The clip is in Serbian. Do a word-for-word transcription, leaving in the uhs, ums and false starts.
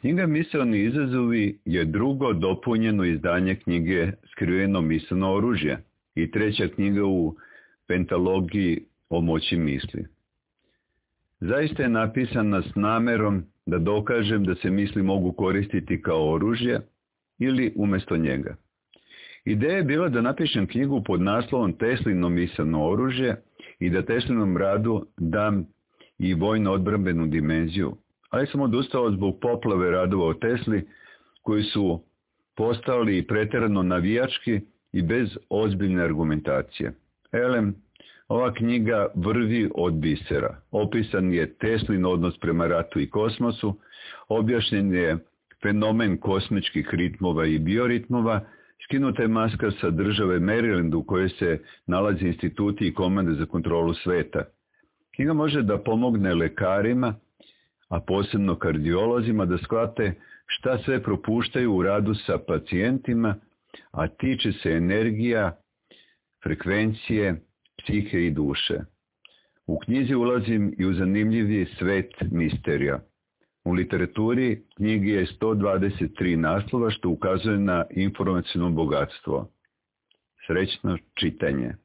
Knjiga Misaoni izazovi je drugo dopunjeno izdanje knjige Skriveno misaono oružje i treća knjiga u pentalogiji o moći misli. Zaista je napisana s namerom da dokažem da se misli mogu koristiti kao oružje ili umjesto njega. Ideja je bila da napišem knjigu pod naslovom Teslino misaono oružje i da Teslinom radu dam i vojno-odbrambenu dimenziju, ali sam odustao zbog poplave radova o Tesli koji su postali pretjerano navijački i bez ozbiljne argumentacije. Elem, ova knjiga vrvi od bisera. Opisan je Teslin odnos prema ratu i kosmosu, objašnjen je fenomen kosmičkih ritmova i bioritmova, skinuta je maska sa države Maryland u kojoj se nalazi instituti i komande za kontrolu sveta. Knjiga može da pomogne lekarima, a posebno kardiolozima, da shvate šta sve propuštaju u radu sa pacijentima, a tiče se energija, frekvencije, psihe i duše. U knjizi ulazim i u zanimljivi svet misterija. U literaturi knjigi je sto dvadeset tri naslova što ukazuje na informaciono bogatstvo. Srećno čitanje.